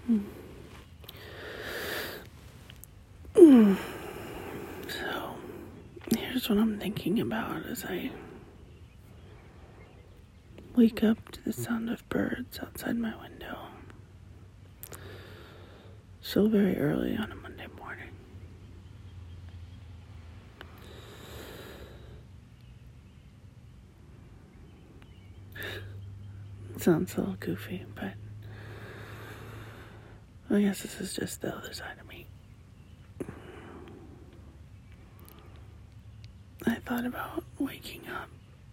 So, here's what I'm thinking about as I wake up to the sound of birds outside my window. So very early on a Monday morning. It sounds a little goofy, but I guess this is just the other side of me. I thought about waking up.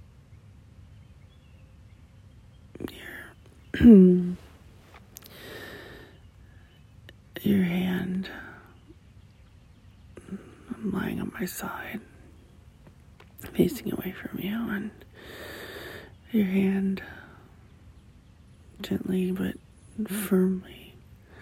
Your hand, I'm lying on my side, facing away from you, and your hand gently but firmly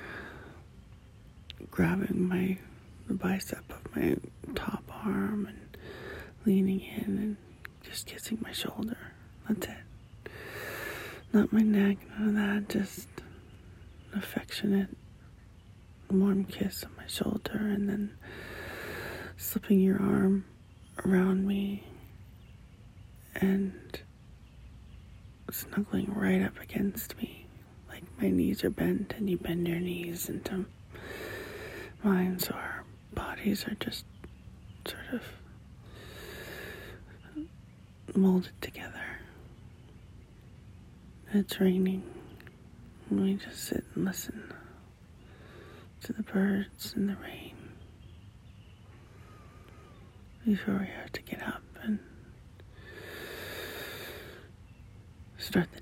grabbing the bicep of my top arm and leaning in and just kissing my shoulder. That's it. Not my neck, none of that, just an affectionate, warm kiss on my shoulder, and then slipping your arm around me and snuggling right up against me, like my knees are bent and you bend your knees into mine, so our bodies are just sort of molded together. It's raining, and we just sit and listen to the birds and the rain before we have to get up and start the